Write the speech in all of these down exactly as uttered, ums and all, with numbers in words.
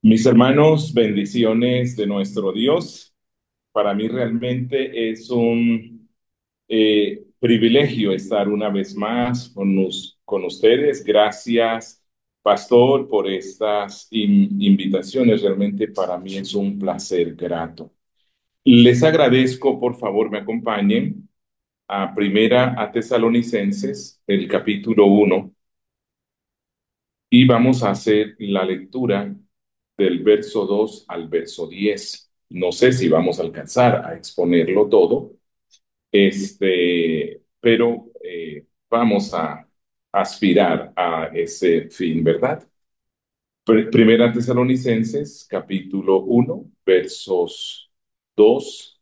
Mis hermanos, bendiciones de nuestro Dios. Para mí realmente es un eh, privilegio estar una vez más con, us- con ustedes. Gracias, pastor, por estas in- invitaciones. Realmente para mí es un placer grato. Les agradezco, por favor, me acompañen a Primera a Tesalonicenses, el capítulo uno. Y vamos a hacer la lectura del verso dos al verso diez. No sé si vamos a alcanzar a exponerlo todo, este, pero eh, vamos a aspirar a ese fin, ¿verdad? Pr- Primera Tesalonicenses, capítulo uno, versos dos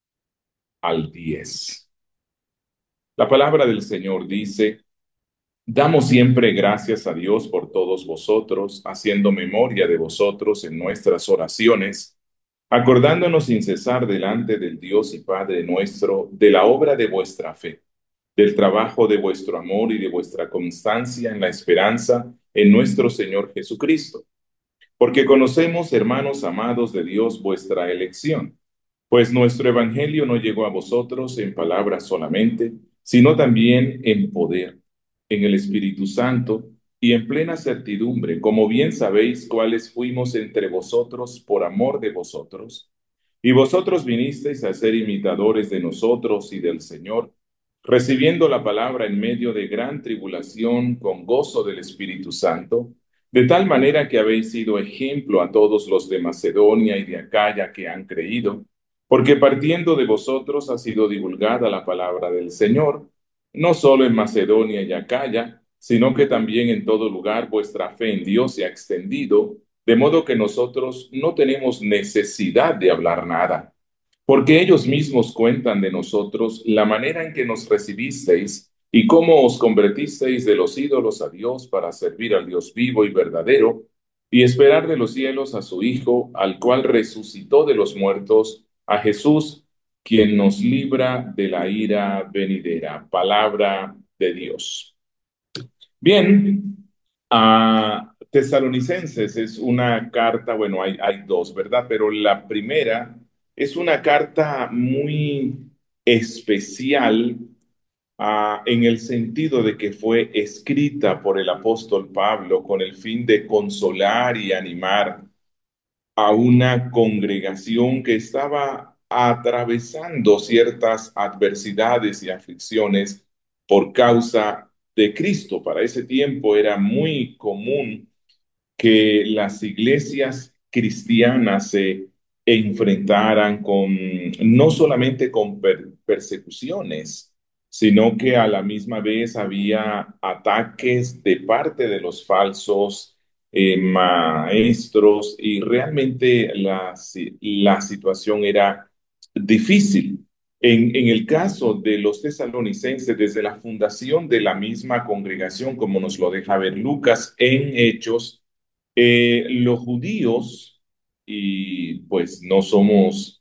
al diez. La palabra del Señor dice: Damos siempre gracias a Dios por todos vosotros, haciendo memoria de vosotros en nuestras oraciones, acordándonos sin cesar delante del Dios y Padre nuestro de la obra de vuestra fe, del trabajo de vuestro amor y de vuestra constancia en la esperanza en nuestro Señor Jesucristo. Porque conocemos, hermanos amados de Dios, vuestra elección, pues nuestro evangelio no llegó a vosotros en palabras solamente, sino también en poder, en el Espíritu Santo y en plena certidumbre, como bien sabéis cuáles fuimos entre vosotros por amor de vosotros. Y vosotros vinisteis a ser imitadores de nosotros y del Señor, recibiendo la palabra en medio de gran tribulación con gozo del Espíritu Santo, de tal manera que habéis sido ejemplo a todos los de Macedonia y de Acaya que han creído, porque partiendo de vosotros ha sido divulgada la palabra del Señor, no solo en Macedonia y Acaya, sino que también en todo lugar vuestra fe en Dios se ha extendido, de modo que nosotros no tenemos necesidad de hablar nada, porque ellos mismos cuentan de nosotros la manera en que nos recibisteis y cómo os convertisteis de los ídolos a Dios para servir al Dios vivo y verdadero, y esperar de los cielos a su Hijo, al cual resucitó de los muertos, a Jesús, quien nos libra de la ira venidera. Palabra de Dios. Bien, a Tesalonicenses es una carta, bueno, hay, hay dos, ¿verdad? Pero la primera es una carta muy especial, ah, en el sentido de que fue escrita por el apóstol Pablo con el fin de consolar y animar a una congregación que estaba atravesando ciertas adversidades y aflicciones por causa de Cristo. Para ese tiempo era muy común que las iglesias cristianas se enfrentaran con, no solamente con per- persecuciones, sino que a la misma vez había ataques de parte de los falsos eh, maestros, y realmente la, si- la situación era difícil. En, en el caso de los tesalonicenses, desde la fundación de la misma congregación, como nos lo deja ver Lucas en Hechos, eh, los judíos, y pues no somos,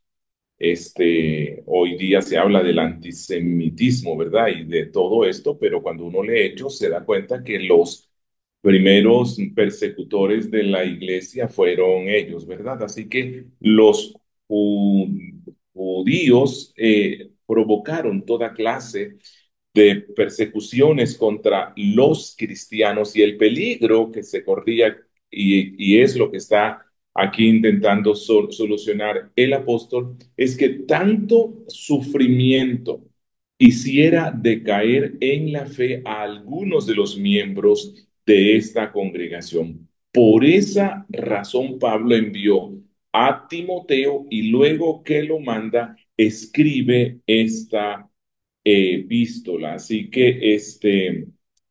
este, hoy día se habla del antisemitismo, ¿verdad? Y de todo esto, pero cuando uno lee Hechos se da cuenta que los primeros persecutores de la iglesia fueron ellos, ¿verdad? Así que los ju- judíos eh, provocaron toda clase de persecuciones contra los cristianos, y el peligro que se corría, y, y es lo que está aquí intentando sol- solucionar el apóstol, es que tanto sufrimiento hiciera decaer en la fe a algunos de los miembros de esta congregación. Por esa razón Pablo envió a Timoteo, y luego que lo manda, escribe esta epístola. Así que este,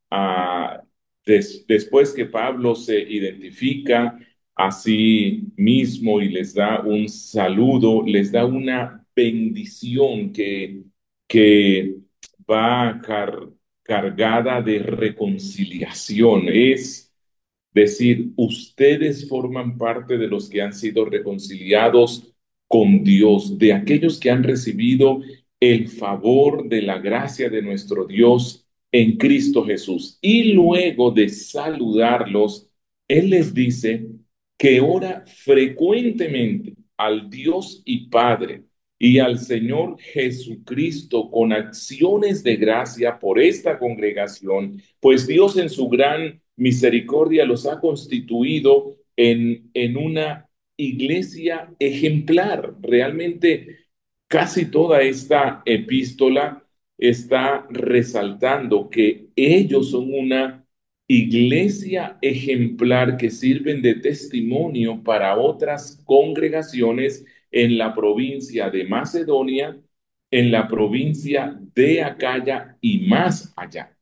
ah, des- después que Pablo se identifica a sí mismo y les da un saludo, les da una bendición que, que va car- cargada de reconciliación. Es decir, ustedes forman parte de los que han sido reconciliados con Dios, de aquellos que han recibido el favor de la gracia de nuestro Dios en Cristo Jesús. Y luego de saludarlos, Él les dice que ora frecuentemente al Dios y Padre y al Señor Jesucristo con acciones de gracia por esta congregación, pues Dios en su gran misericordia los ha constituido en, en una iglesia ejemplar. Realmente casi toda esta epístola está resaltando que ellos son una iglesia ejemplar que sirven de testimonio para otras congregaciones en la provincia de Macedonia, en la provincia de Acaya y más allá.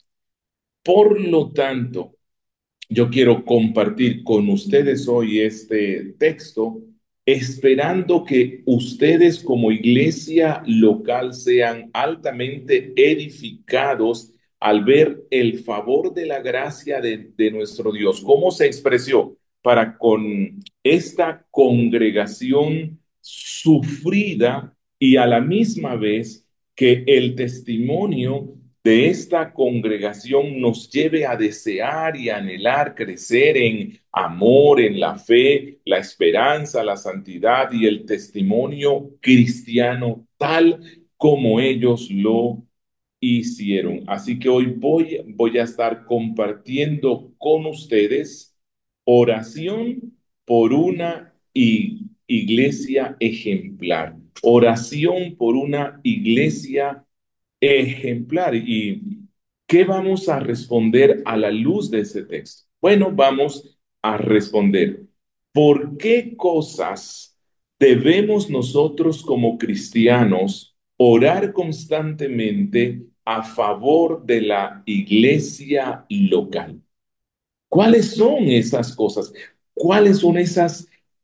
Por lo tanto, yo quiero compartir con ustedes hoy este texto, esperando que ustedes como iglesia local sean altamente edificados al ver el favor de la gracia de, de nuestro Dios. ¿Cómo se expresó para con esta congregación sufrida y a la misma vez que el testimonio de esta congregación nos lleve a desear y anhelar crecer en amor, en la fe, la esperanza, la santidad y el testimonio cristiano tal como ellos lo hicieron? Así que hoy voy, voy a estar compartiendo con ustedes oración por una i- iglesia ejemplar, oración por una iglesia ejemplar. ¿Y qué vamos a responder a la luz de ese texto? Bueno, vamos a responder, ¿por qué cosas debemos nosotros como cristianos orar constantemente a favor de la iglesia local? ¿Cuáles son esas cosas? ¿Cuáles son esas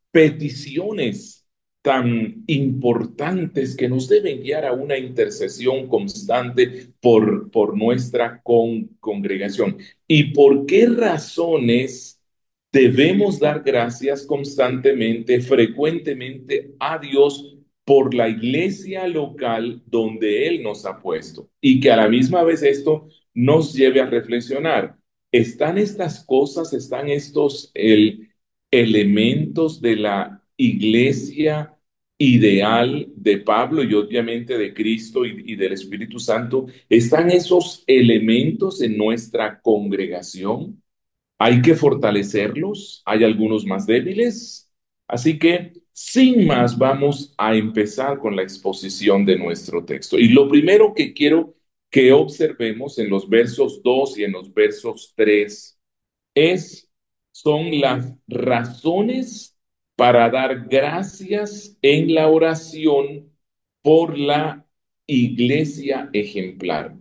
peticiones tan importantes que nos deben guiar a una intercesión constante por, por nuestra con- congregación? ¿Y por qué razones debemos dar gracias constantemente, frecuentemente a Dios por la iglesia local donde Él nos ha puesto? Y que a la misma vez esto nos lleve a reflexionar. ¿Están estas cosas, están estos el, elementos de la iglesia ideal de Pablo y obviamente de Cristo y, y del Espíritu Santo? ¿Están esos elementos en nuestra congregación? ¿Hay que fortalecerlos? ¿Hay algunos más débiles? Así que, sin más, vamos a empezar con la exposición de nuestro texto. Y lo primero que quiero que observemos en los versos dos y en los versos tres es, son las razones para dar gracias en la oración por la iglesia ejemplar.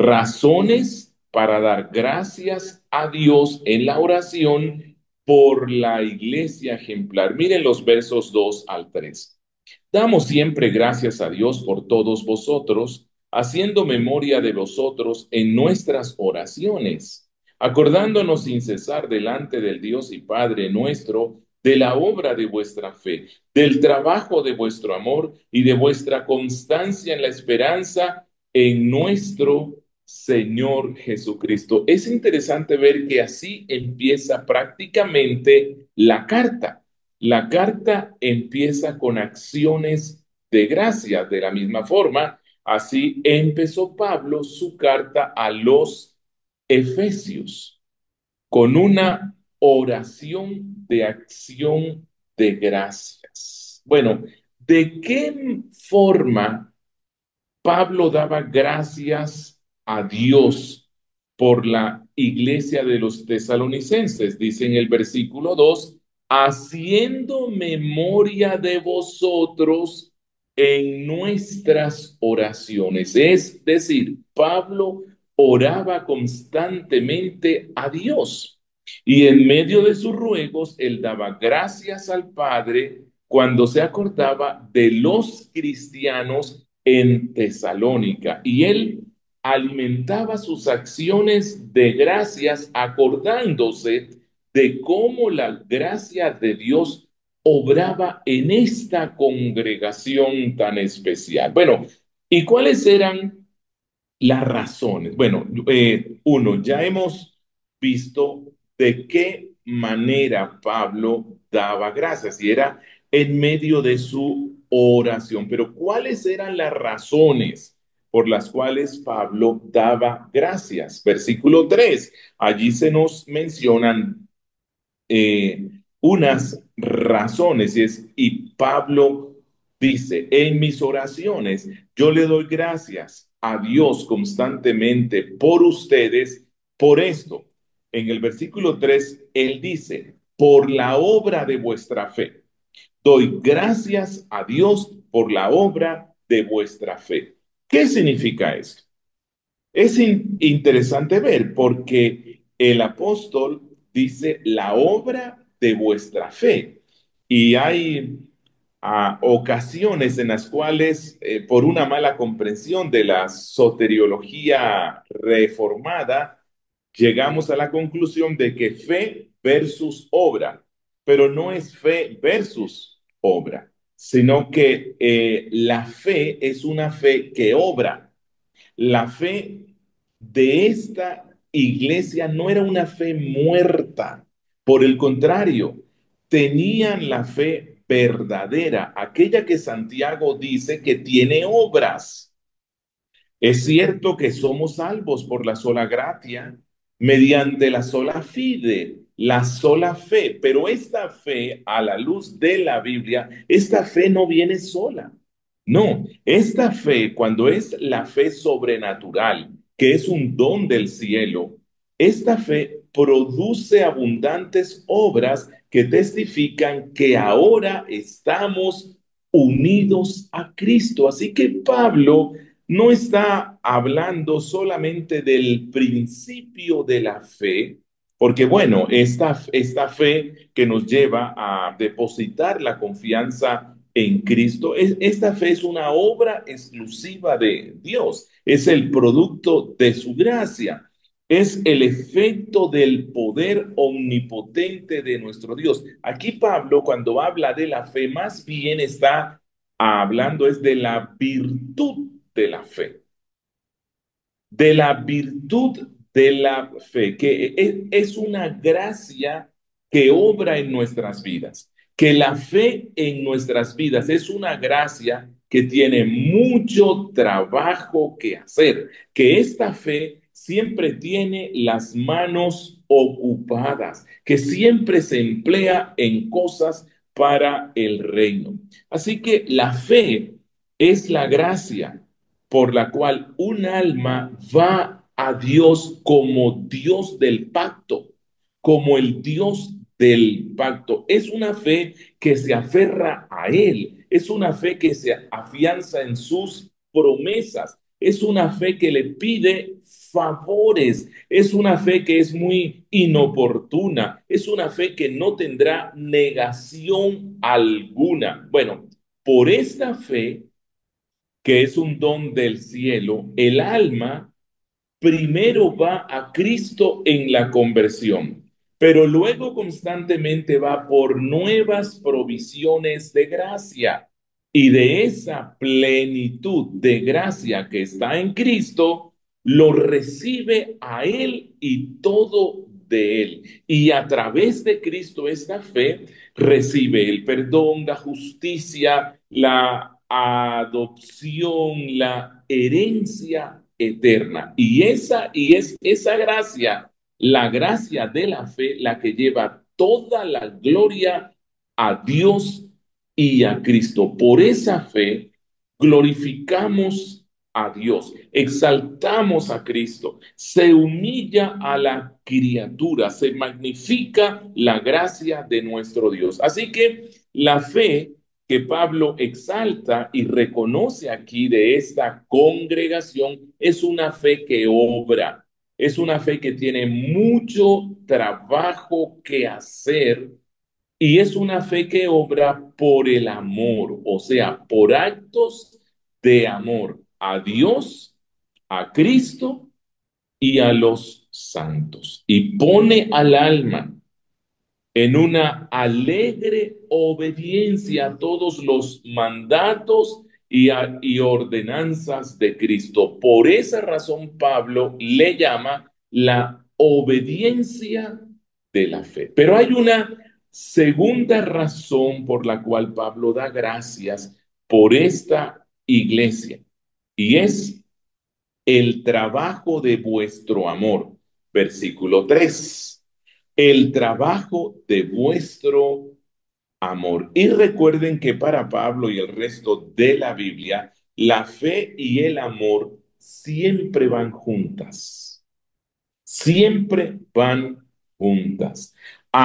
Razones para dar gracias a Dios en la oración por la iglesia ejemplar. Miren los versos dos al tres. Damos siempre gracias a Dios por todos vosotros, haciendo memoria de vosotros en nuestras oraciones, acordándonos sin cesar delante del Dios y Padre nuestro de la obra de vuestra fe, del trabajo de vuestro amor y de vuestra constancia en la esperanza en nuestro Señor Jesucristo. Es interesante ver que así empieza prácticamente la carta. La carta empieza con acciones de gracia. De la misma forma, así empezó Pablo su carta a los Efesios, con una oración de acción de gracias. Bueno, ¿de qué forma Pablo daba gracias a Dios por la iglesia de los tesalonicenses? Dice en el versículo dos, haciendo memoria de vosotros en nuestras oraciones. Es decir, Pablo oraba constantemente a Dios y en medio de sus ruegos, él daba gracias al Padre cuando se acordaba de los cristianos en Tesalónica, y él alimentaba sus acciones de gracias acordándose de cómo la gracia de Dios obraba en esta congregación tan especial. Bueno, ¿y cuáles eran las razones? Bueno, eh, uno, ya hemos visto de qué manera Pablo daba gracias y era en medio de su oración. Pero ¿cuáles eran las razones por las cuales Pablo daba gracias? Versículo tres, allí se nos mencionan eh, unas razones y es, y Pablo dice, en mis oraciones yo le doy gracias a Dios constantemente por ustedes, por esto. En el versículo tres, él dice, por la obra de vuestra fe. Doy gracias a Dios por la obra de vuestra fe. ¿Qué significa esto? Es in- interesante ver porque el apóstol dice la obra de vuestra fe y hay ah, ocasiones en las cuales eh, por una mala comprensión de la soteriología reformada llegamos a la conclusión de que fe versus obra, pero no es fe versus obra, sino que eh, la fe es una fe que obra. La fe de esta iglesia no era una fe muerta, por el contrario, tenían la fe verdadera, aquella que Santiago dice que tiene obras. Es cierto que somos salvos por la sola gracia, mediante la sola fide, la sola fe, pero esta fe, a la luz de la Biblia, esta fe no viene sola. No, esta fe, cuando es la fe sobrenatural, que es un don del cielo, esta fe produce abundantes obras que testifican que ahora estamos unidos a Cristo. Así que Pablo no está hablando solamente del principio de la fe, porque bueno, esta, esta fe que nos lleva a depositar la confianza en Cristo, es, esta fe es una obra exclusiva de Dios, es el producto de su gracia, es el efecto del poder omnipotente de nuestro Dios. Aquí Pablo, cuando habla de la fe, más bien está hablando es de la virtud de la fe, de la virtud de la fe, que es, es una gracia que obra en nuestras vidas, que la fe en nuestras vidas es una gracia que tiene mucho trabajo que hacer, que esta fe siempre tiene las manos ocupadas, que siempre se emplea en cosas para el reino. Así que la fe es la gracia por la cual un alma va a Dios como Dios del pacto, como el Dios del pacto. Es una fe que se aferra a Él, es una fe que se afianza en sus promesas, es una fe que le pide favores, es una fe que es muy inoportuna, es una fe que no tendrá negación alguna. Bueno, por esta fe que es un don del cielo, el alma primero va a Cristo en la conversión, pero luego constantemente va por nuevas provisiones de gracia. Y de esa plenitud de gracia que está en Cristo, lo recibe a Él y todo de Él. Y a través de Cristo esta fe recibe el perdón, la justicia, la adopción, la herencia eterna. Y esa, y es esa gracia, la gracia de la fe, la que lleva toda la gloria a Dios y a Cristo. Por esa fe glorificamos a Dios, exaltamos a Cristo, se humilla a la criatura, se magnifica la gracia de nuestro Dios. Así que la fe que Pablo exalta y reconoce aquí de esta congregación es una fe que obra, es una fe que tiene mucho trabajo que hacer y es una fe que obra por el amor, o sea, por actos de amor a Dios, a Cristo y a los santos. Y pone al alma en una alegre obediencia a todos los mandatos y, a, y ordenanzas de Cristo. Por esa razón Pablo le llama la obediencia de la fe. Pero hay una segunda razón por la cual Pablo da gracias por esta iglesia, y es el trabajo de vuestro amor. Versículo tres. El trabajo de vuestro amor. Y recuerden que para Pablo y el resto de la Biblia, la fe y el amor siempre van juntas. Siempre van juntas.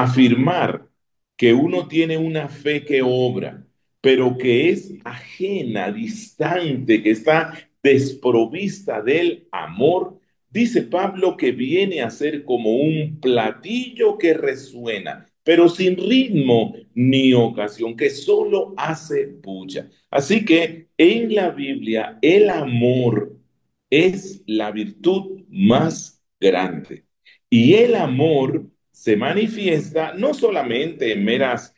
Afirmar que uno tiene una fe que obra, pero que es ajena, distante, que está desprovista del amor, dice Pablo que viene a ser como un platillo que resuena, pero sin ritmo ni ocasión, que solo hace bulla. Así que en la Biblia el amor es la virtud más grande. Y el amor se manifiesta no solamente en meras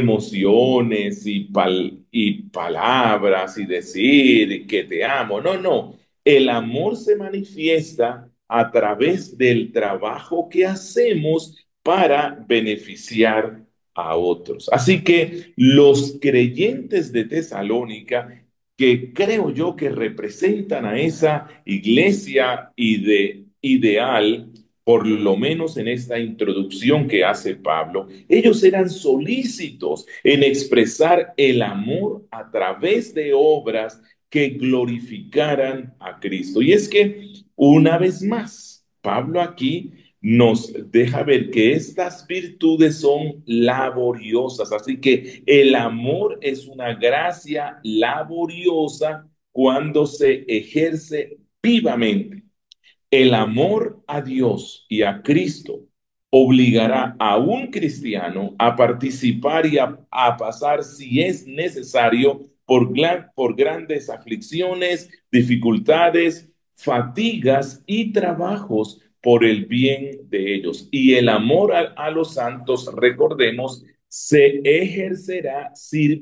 emociones y, pal y palabras y decir que te amo. No, no. El amor se manifiesta a través del trabajo que hacemos para beneficiar a otros. Así que los creyentes de Tesalónica, que creo yo que representan a esa iglesia ide ideal, por lo menos en esta introducción que hace Pablo, ellos eran solícitos en expresar el amor a través de obras que glorificaran a Cristo. Y es que, una vez más, Pablo aquí nos deja ver que estas virtudes son laboriosas, así que el amor es una gracia laboriosa cuando se ejerce vivamente. El amor a Dios y a Cristo obligará a un cristiano a participar y a, a pasar, si es necesario, por, gran- por grandes aflicciones, dificultades, fatigas y trabajos por el bien de ellos. Y el amor a, a los santos, recordemos, se ejercerá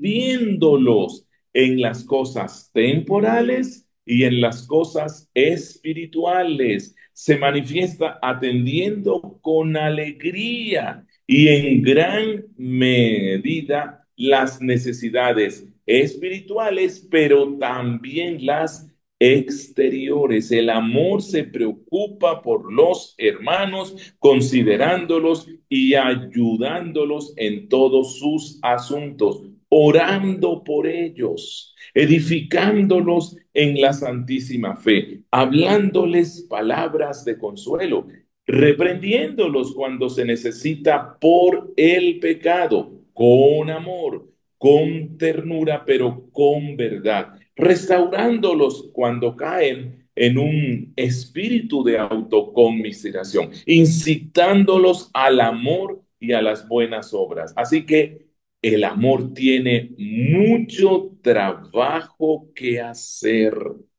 sirviéndolos en las cosas temporales y en las cosas espirituales. Se manifiesta atendiendo con alegría y en gran medida las necesidades espirituales, pero también las exteriores. El amor se preocupa por los hermanos, considerándolos y ayudándolos en todos sus asuntos, orando por ellos, edificándolos en la santísima fe, hablándoles palabras de consuelo, reprendiéndolos cuando se necesita por el pecado, con amor, con ternura, pero con verdad, restaurándolos cuando caen en un espíritu de autoconmiseración, incitándolos al amor y a las buenas obras. Así que el amor tiene mucho trabajo que hacer.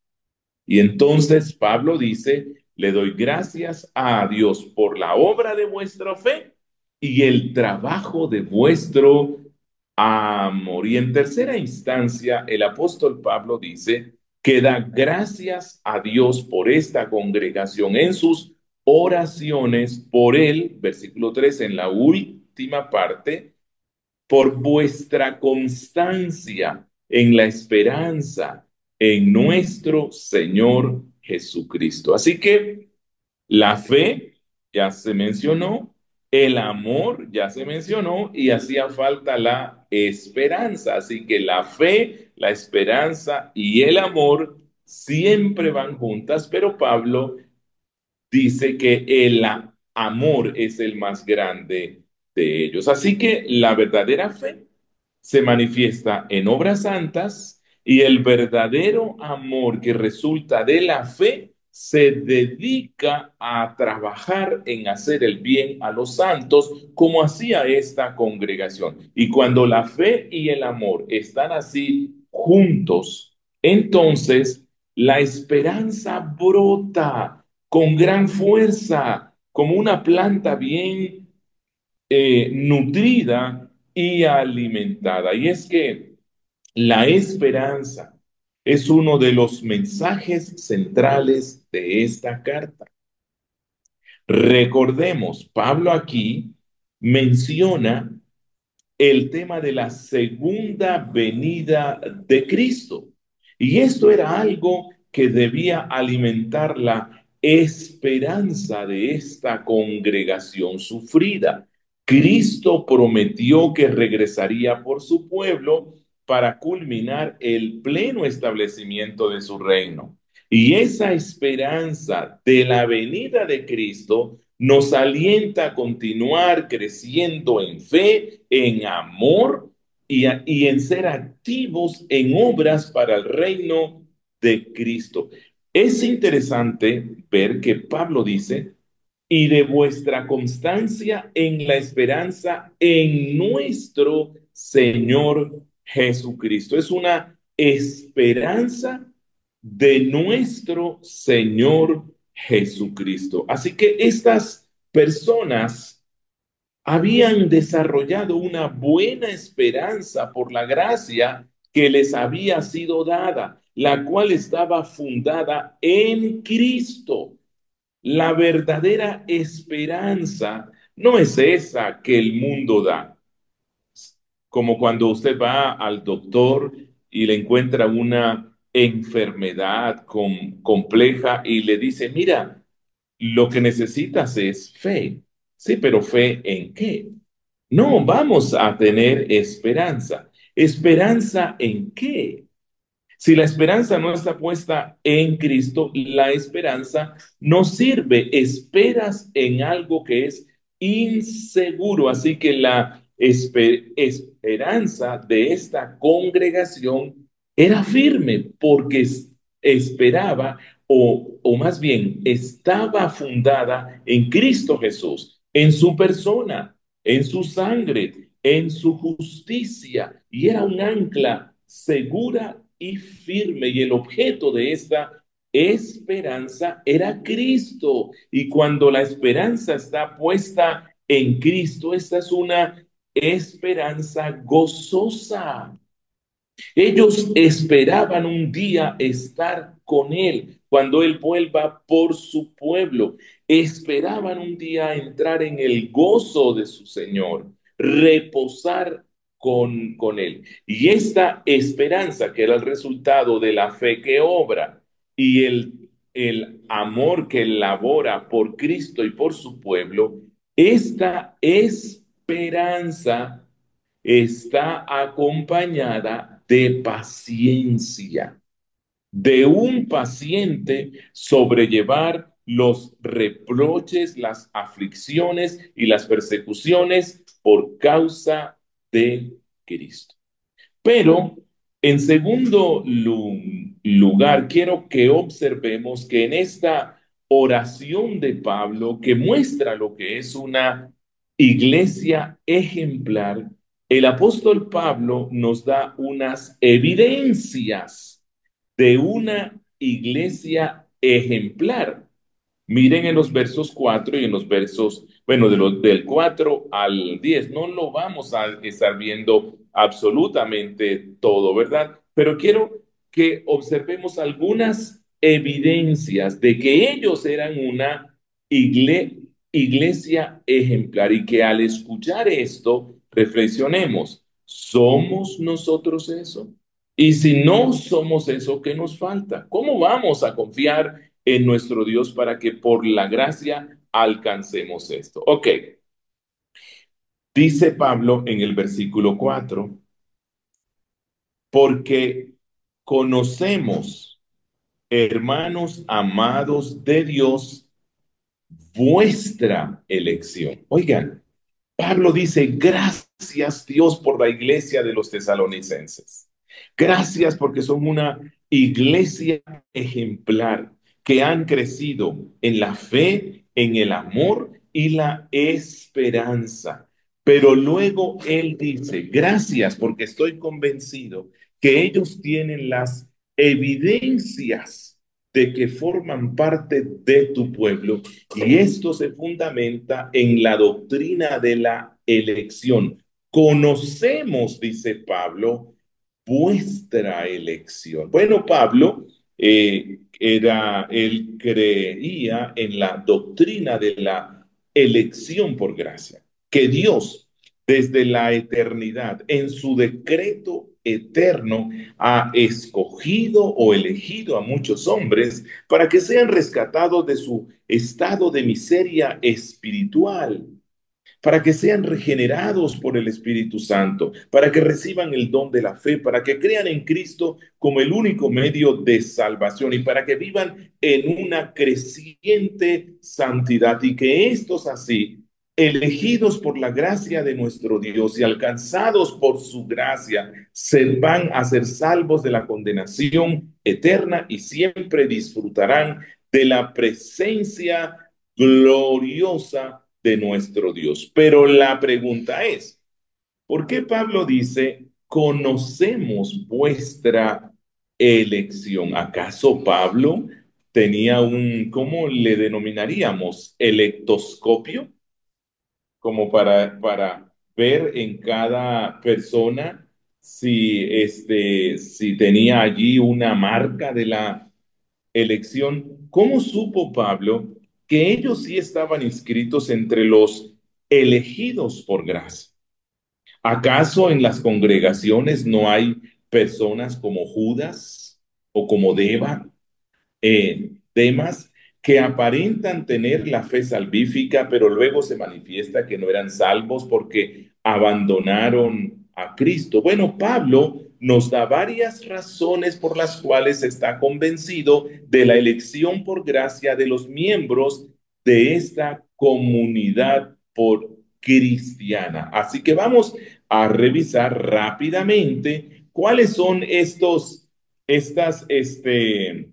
Y entonces Pablo dice, le doy gracias a Dios por la obra de vuestra fe y el trabajo de vuestro amor. Y en tercera instancia, el apóstol Pablo dice que da gracias a Dios por esta congregación en sus oraciones por él, versículo tres en la última parte, por vuestra constancia en la esperanza en nuestro Señor Jesucristo. Así que la fe ya se mencionó, el amor ya se mencionó y hacía falta la esperanza. Así que la fe, la esperanza y el amor siempre van juntas, pero Pablo dice que el amor es el más grande de ellos. Así que la verdadera fe se manifiesta en obras santas y el verdadero amor que resulta de la fe se dedica a trabajar en hacer el bien a los santos como hacía esta congregación. Y cuando la fe y el amor están así juntos, entonces la esperanza brota con gran fuerza, como una planta bien eh, nutrida y alimentada. Y es que la esperanza es uno de los mensajes centrales de esta carta. Recordemos, Pablo aquí menciona el tema de la segunda venida de Cristo. Y esto era algo que debía alimentar la esperanza de esta congregación sufrida. Cristo prometió que regresaría por su pueblo para culminar el pleno establecimiento de su reino. Y esa esperanza de la venida de Cristo nos alienta a continuar creciendo en fe, en amor y, a- y en ser activos en obras para el reino de Cristo. Es interesante ver que Pablo dice, y de vuestra constancia en la esperanza en nuestro Señor Jesucristo. Es una esperanza de nuestro Señor Jesucristo. Así que estas personas habían desarrollado una buena esperanza por la gracia que les había sido dada, la cual estaba fundada en Cristo. La verdadera esperanza no es esa que el mundo da, como cuando usted va al doctor y le encuentra una enfermedad com- compleja y le dice, mira, lo que necesitas es fe. Sí, pero ¿fe en qué? No, vamos a tener esperanza. ¿Esperanza en qué? Si la esperanza no está puesta en Cristo, la esperanza no sirve. Esperas en algo que es inseguro. Así que la esper- esperanza de esta congregación era firme porque es- esperaba o, o más bien estaba fundada en Cristo Jesús, en su persona, en su sangre, en su justicia, y era un ancla segura y firme, y el objeto de esta esperanza era Cristo. Y cuando la esperanza está puesta en Cristo, esta es una esperanza gozosa. Ellos esperaban un día estar con Él cuando Él vuelva por su pueblo. Esperaban un día entrar en el gozo de su Señor, reposar con, con Él. Y esta esperanza, que era el resultado de la fe que obra y el, el amor que labora por Cristo y por su pueblo, esta esperanza está acompañada de paciencia, de un paciente sobrellevar los reproches, las aflicciones y las persecuciones por causa de Cristo. Pero en segundo lu- lugar, quiero que observemos que en esta oración de Pablo, que muestra lo que es una iglesia ejemplar, el apóstol Pablo nos da unas evidencias de una iglesia ejemplar. Miren en los versos cuatro y en los versos, bueno, de los, del cuatro al diez. No lo vamos a estar viendo absolutamente todo, ¿verdad? Pero quiero que observemos algunas evidencias de que ellos eran una igle- iglesia ejemplar y que al escuchar esto, reflexionemos, ¿somos nosotros eso? Y si no somos eso, ¿qué nos falta? ¿Cómo vamos a confiar en nuestro Dios para que por la gracia alcancemos esto? Ok, dice Pablo en el versículo cuatro, porque conocemos, hermanos amados de Dios, vuestra elección. Oigan, Pablo dice, gracias Dios por la iglesia de los tesalonicenses. Gracias porque son una iglesia ejemplar que han crecido en la fe, en el amor y la esperanza. Pero luego él dice, gracias porque estoy convencido que ellos tienen las evidencias de que forman parte de tu pueblo, y esto se fundamenta en la doctrina de la elección. Conocemos, dice Pablo, vuestra elección. Bueno, Pablo eh, era, él creía en la doctrina de la elección por gracia, que Dios desde la eternidad, en su decreto eterno, ha escogido o elegido a muchos hombres para que sean rescatados de su estado de miseria espiritual, para que sean regenerados por el Espíritu Santo, para que reciban el don de la fe, para que crean en Cristo como el único medio de salvación y para que vivan en una creciente santidad y que estos así, elegidos por la gracia de nuestro Dios y alcanzados por su gracia, se van a ser salvos de la condenación eterna y siempre disfrutarán de la presencia gloriosa de nuestro Dios. Pero la pregunta es, ¿por qué Pablo dice, conocemos vuestra elección? ¿Acaso Pablo tenía un, ¿cómo le denominaríamos? Electoscopio, como para, para ver en cada persona si, este, si tenía allí una marca de la elección. ¿Cómo supo Pablo que ellos sí estaban inscritos entre los elegidos por gracia? ¿Acaso en las congregaciones no hay personas como Judas o como Deva, eh, Demas, que aparentan tener la fe salvífica, pero luego se manifiesta que no eran salvos porque abandonaron a Cristo? Bueno, Pablo nos da varias razones por las cuales está convencido de la elección por gracia de los miembros de esta comunidad por cristiana. Así que vamos a revisar rápidamente cuáles son estos, estas, este,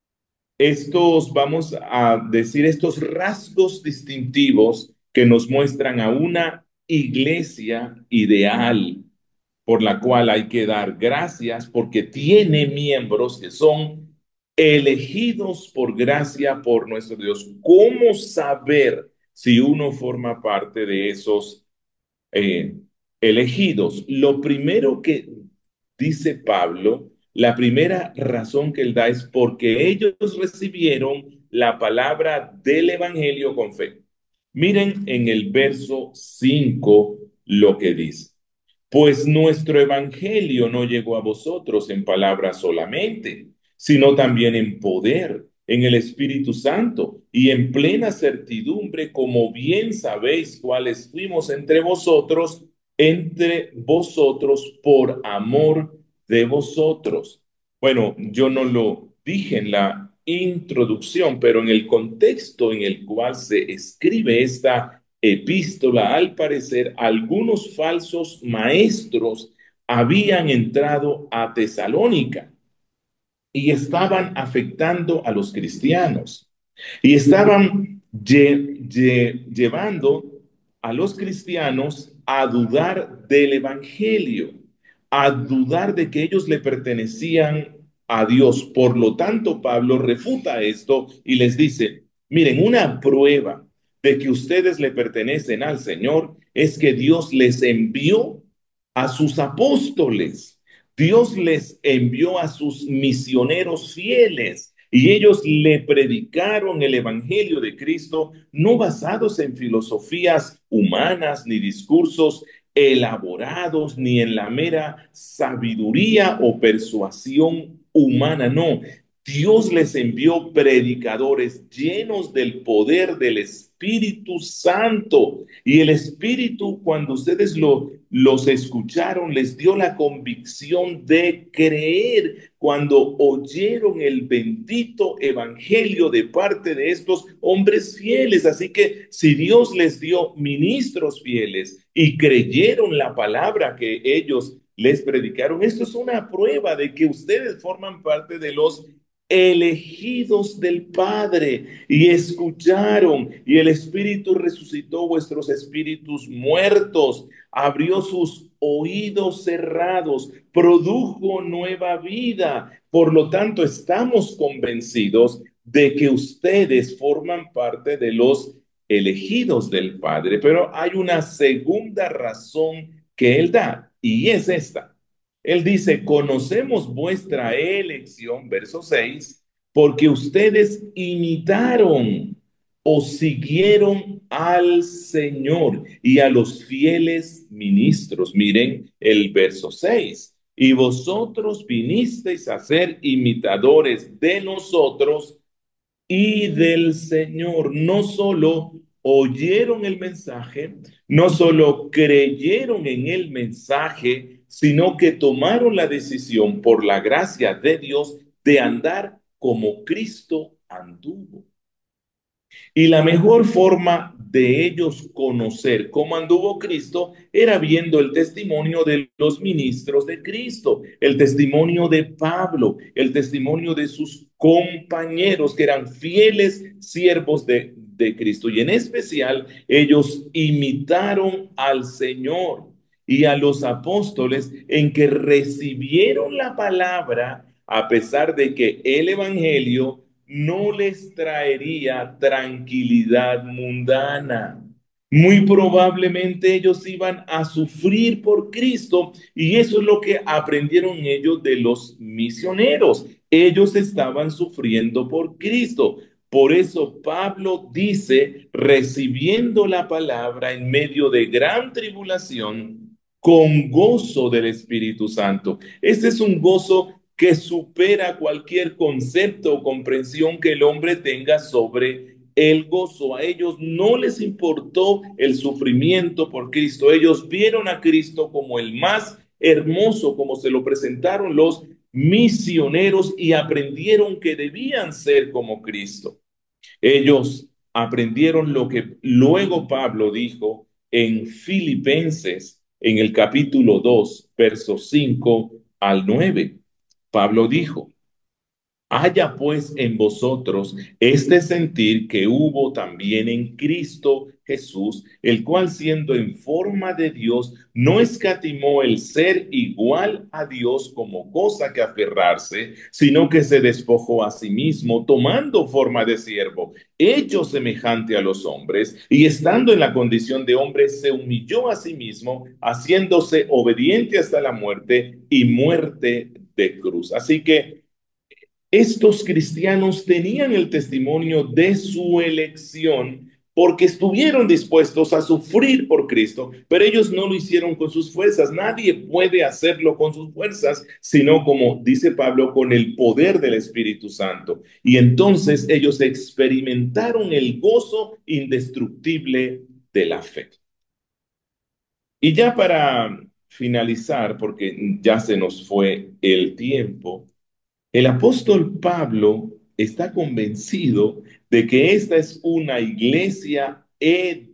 estos, vamos a decir, estos rasgos distintivos que nos muestran a una iglesia ideal por la cual hay que dar gracias porque tiene miembros que son elegidos por gracia por nuestro Dios. ¿Cómo saber si uno forma parte de esos eh, elegidos? Lo primero que dice Pablo, la primera razón que él da es porque ellos recibieron la palabra del Evangelio con fe. Miren en el verso cinco lo que dice. Pues nuestro evangelio no llegó a vosotros en palabras solamente, sino también en poder, en el Espíritu Santo y en plena certidumbre, como bien sabéis cuáles fuimos entre vosotros, entre vosotros por amor de vosotros. Bueno, yo no lo dije en la introducción, pero en el contexto en el cual se escribe esta epístola, al parecer, algunos falsos maestros habían entrado a Tesalónica y estaban afectando a los cristianos y estaban lle lle llevando a los cristianos a dudar del evangelio, a dudar de que ellos le pertenecían a Dios. Por lo tanto, Pablo refuta esto y les dice, miren, una prueba de que ustedes le pertenecen al Señor es que Dios les envió a sus apóstoles. Dios les envió a sus misioneros fieles y ellos le predicaron el Evangelio de Cristo, no basados en filosofías humanas ni discursos elaborados, ni en la mera sabiduría o persuasión humana, no. Dios les envió predicadores llenos del poder del Espíritu Santo. Y el Espíritu, cuando ustedes lo, los escucharon, les dio la convicción de creer cuando oyeron el bendito evangelio de parte de estos hombres fieles. Así que si Dios les dio ministros fieles y creyeron la palabra que ellos les predicaron, esto es una prueba de que ustedes forman parte de los elegidos del Padre y escucharon y el Espíritu resucitó vuestros espíritus muertos, abrió sus oídos cerrados, produjo nueva vida. Por lo tanto, estamos convencidos de que ustedes forman parte de los elegidos del Padre, pero hay una segunda razón que él da y es esta. Él dice, conocemos vuestra elección, verso seis, porque ustedes imitaron o siguieron al Señor y a los fieles ministros. Miren el verso seis. Y vosotros vinisteis a ser imitadores de nosotros y del Señor. No solo oyeron el mensaje, no solo creyeron en el mensaje, sino que tomaron la decisión por la gracia de Dios de andar como Cristo anduvo. Y la mejor forma de ellos conocer cómo anduvo Cristo era viendo el testimonio de los ministros de Cristo, el testimonio de Pablo, el testimonio de sus compañeros que eran fieles siervos de, de Cristo. Y en especial ellos imitaron al Señor y a los apóstoles en que recibieron la palabra a pesar de que el Evangelio no les traería tranquilidad mundana. Muy probablemente ellos iban a sufrir por Cristo y eso es lo que aprendieron ellos de los misioneros. Ellos estaban sufriendo por Cristo. Por eso Pablo dice, recibiendo la palabra en medio de gran tribulación, con gozo del Espíritu Santo. Este es un gozo que supera cualquier concepto o comprensión que el hombre tenga sobre el gozo. A ellos no les importó el sufrimiento por Cristo. Ellos vieron a Cristo como el más hermoso, como se lo presentaron los misioneros y aprendieron que debían ser como Cristo. Ellos aprendieron lo que luego Pablo dijo en Filipenses, en el capítulo dos, versos cinco al nueve. Pablo dijo, haya pues en vosotros este sentir que hubo también en Cristo Jesús, el cual siendo en forma de Dios, no escatimó el ser igual a Dios como cosa que aferrarse, sino que se despojó a sí mismo, tomando forma de siervo, hecho semejante a los hombres, y estando en la condición de hombre, se humilló a sí mismo, haciéndose obediente hasta la muerte y muerte de cruz. Así que estos cristianos tenían el testimonio de su elección porque estuvieron dispuestos a sufrir por Cristo, pero ellos no lo hicieron con sus fuerzas. Nadie puede hacerlo con sus fuerzas, sino como dice Pablo, con el poder del Espíritu Santo. Y entonces ellos experimentaron el gozo indestructible de la fe. Y ya para finalizar, porque ya se nos fue el tiempo, el apóstol Pablo está convencido de que esta es una iglesia e-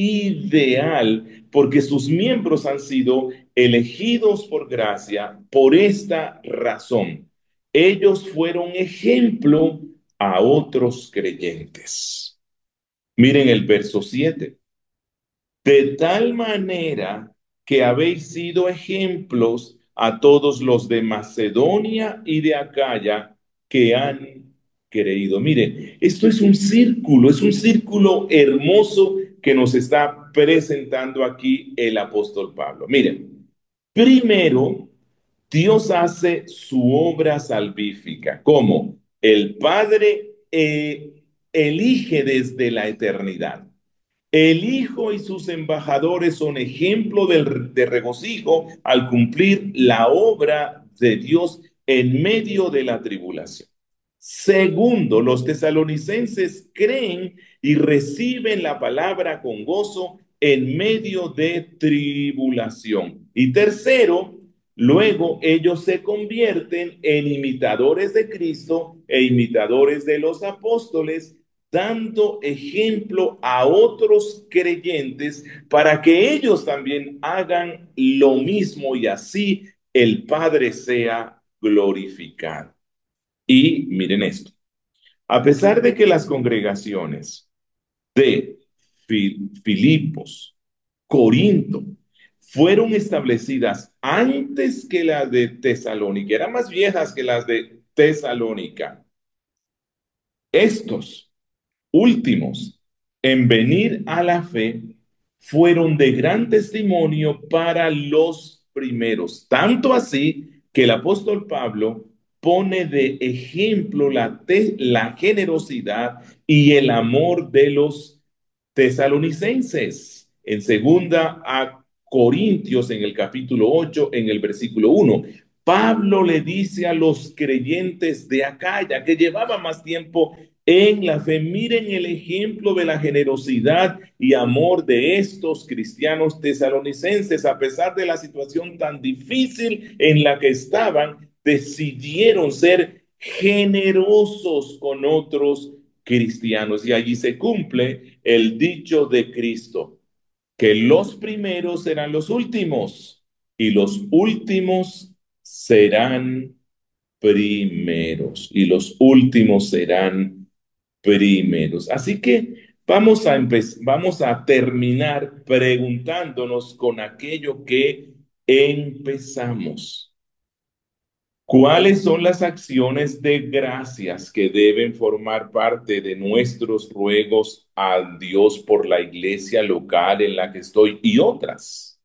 ideal porque sus miembros han sido elegidos por gracia por esta razón. Ellos fueron ejemplo a otros creyentes. Miren el verso siete. De tal manera que habéis sido ejemplos a todos los de Macedonia y de Acaya que han creído. Mire, esto es un círculo, es un círculo hermoso que nos está presentando aquí el apóstol Pablo. Miren, primero, Dios hace su obra salvífica, como el Padre eh, elige desde la eternidad. El Hijo y sus embajadores son ejemplo de, de regocijo al cumplir la obra de Dios en medio de la tribulación. Segundo, los tesalonicenses creen y reciben la palabra con gozo en medio de tribulación. Y tercero, luego ellos se convierten en imitadores de Cristo e imitadores de los apóstoles, dando ejemplo a otros creyentes para que ellos también hagan lo mismo y así el Padre sea glorificado. Y miren esto, a pesar de que las congregaciones de Filipos, Corinto, fueron establecidas antes que las de Tesalónica, eran más viejas que las de Tesalónica, estos últimos en venir a la fe fueron de gran testimonio para los primeros, tanto así que el apóstol Pablo pone de ejemplo la, te- la generosidad y el amor de los tesalonicenses. En segunda a Corintios, en el capítulo ocho, en el versículo uno, Pablo le dice a los creyentes de Acaya que llevaban más tiempo en la fe, miren el ejemplo de la generosidad y amor de estos cristianos tesalonicenses, a pesar de la situación tan difícil en la que estaban, decidieron ser generosos con otros cristianos. Y allí se cumple el dicho de Cristo, que los primeros serán los últimos y los últimos serán primeros y los últimos serán primeros. Así que vamos a empezar, vamos a terminar preguntándonos con aquello que empezamos. ¿Cuáles son las acciones de gracias que deben formar parte de nuestros ruegos a Dios por la iglesia local en la que estoy y otras?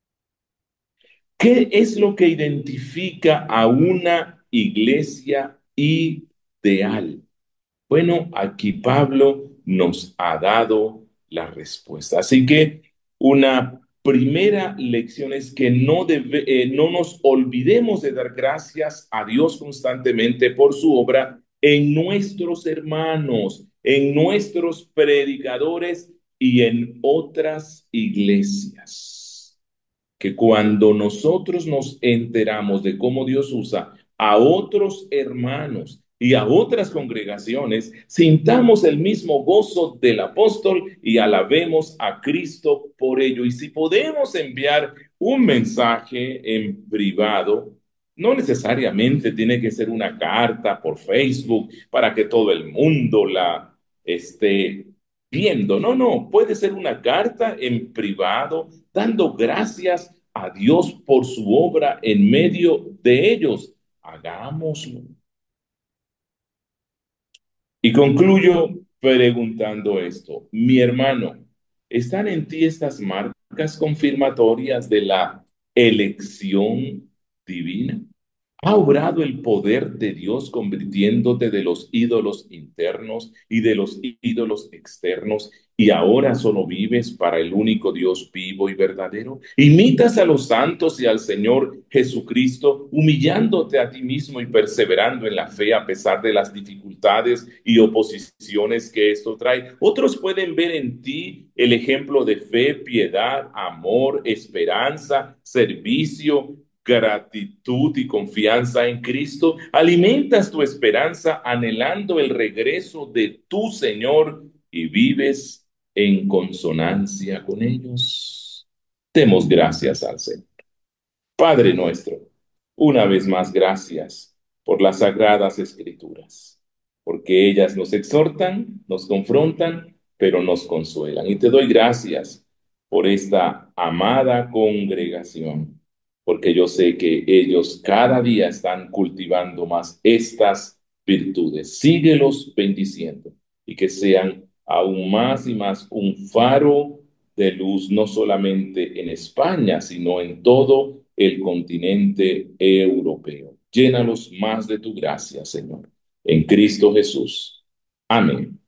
¿Qué es lo que identifica a una iglesia ideal? Bueno, aquí Pablo nos ha dado la respuesta. Así que una primera lección es que no, debe, eh, no nos olvidemos de dar gracias a Dios constantemente por su obra en nuestros hermanos, en nuestros predicadores y en otras iglesias, que cuando nosotros nos enteramos de cómo Dios usa a otros hermanos y a otras congregaciones, sintamos el mismo gozo del apóstol y alabemos a Cristo por ello. Y si podemos enviar un mensaje en privado, no necesariamente tiene que ser una carta por Facebook para que todo el mundo la esté viendo. No, no, puede ser una carta en privado dando gracias a Dios por su obra en medio de ellos. Hagámoslo. Y concluyo preguntando esto, mi hermano, ¿están en ti estas marcas confirmatorias de la elección divina? ¿Ha obrado el poder de Dios convirtiéndote de los ídolos internos y de los ídolos externos y ahora solo vives para el único Dios vivo y verdadero? ¿Imitas a los santos y al Señor Jesucristo, humillándote a ti mismo y perseverando en la fe a pesar de las dificultades y oposiciones que esto trae? Otros pueden ver en ti el ejemplo de fe, piedad, amor, esperanza, servicio, gratitud y confianza en Cristo. Alimentas tu esperanza anhelando el regreso de tu Señor y vives en consonancia con ellos. Demos gracias al Señor. Padre nuestro, una vez más gracias por las sagradas escrituras, porque ellas nos exhortan, nos confrontan, pero nos consuelan. Y te doy gracias por esta amada congregación, porque yo sé que ellos cada día están cultivando más estas virtudes. Síguelos bendiciendo y que sean aún más y más un faro de luz, no solamente en España, sino en todo el continente europeo. Llénalos más de tu gracia, Señor. En Cristo Jesús. Amén.